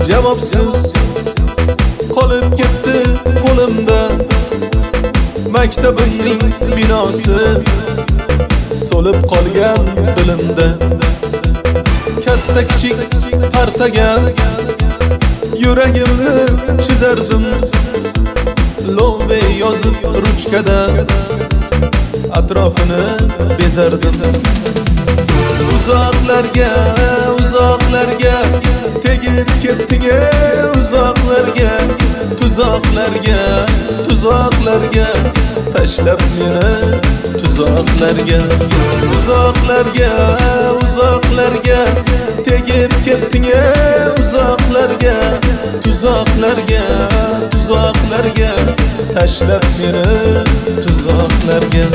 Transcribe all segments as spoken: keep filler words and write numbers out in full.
javobsiz qolib ketdi qo'limda maktabimning binosi so'lib qolgan dilimda katta kichik partaga yuragimni chizardim love yozib ruchkada atrofini bezardim uzoqlarga uzoqlarga tegib ketding uzoqlarga tuzoqlarga tuzoqlarga tashlab meni tuzoqlarga uzoqlarga uzoqlarga tegib ketding uzoqlarga tuzoqlarga tuzoqlarga tashlab meni tuzoqlarga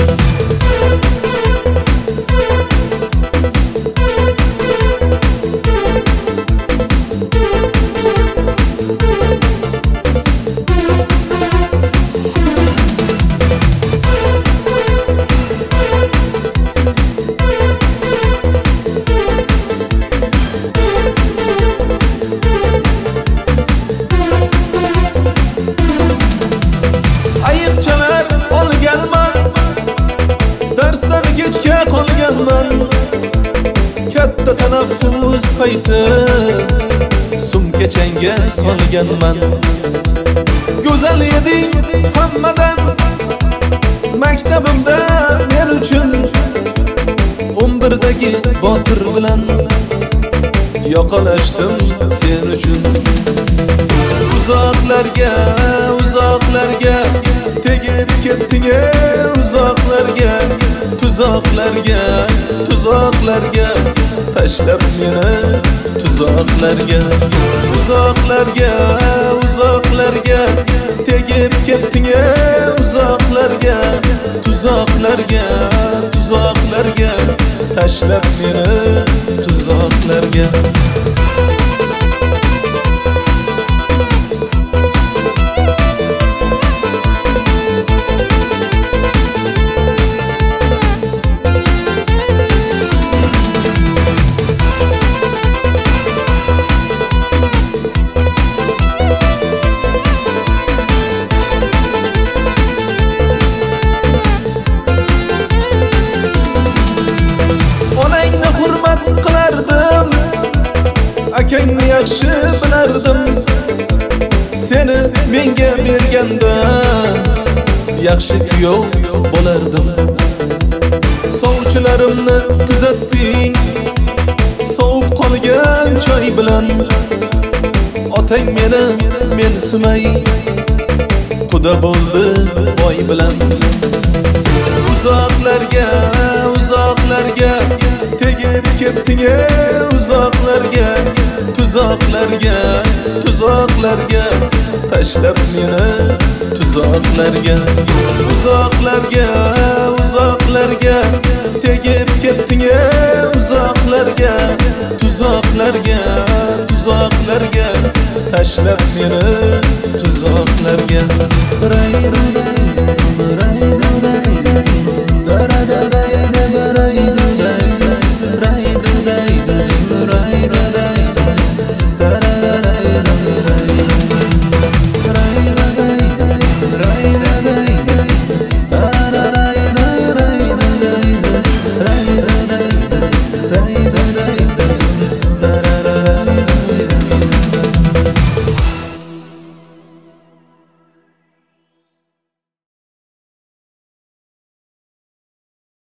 ayiqchalar olganman darsdan kechga qolganman katta tanaffus payti sumkachangga solganman go'zal eding hammadan maktabimda men uchun o'n birdagi botir bilan yoqalashdim sen uchun uzoqlarga uzoqlarga tegib ketding uzoqlarga tuzoqlarga tuzoqlarga tashlab meni tuzoqlarga uzoqlarga uzoqlarga tegib ketding uzoqlarga tuzoqlarga tuzoqlarga tashlab meni tuzoqlarga qilardim akangni yaxshi bilardim seni menga berganda yaxshi kuyov bo'lardim sovchilarimni kuzatding sovib qolgan choy bilan otang meni mensimay quda bo'ldi boy bilan uzoqlarga uzoqlarga tegib ketding uzoqlarga tuzoqlarga tuzoqlarga tashlab meni tuzoqlarga uzoqlarga uzoqlarga tegib ketding uzoqlarga tuzoqlarga tuzoqlarga tashlab meni tuzoqlarga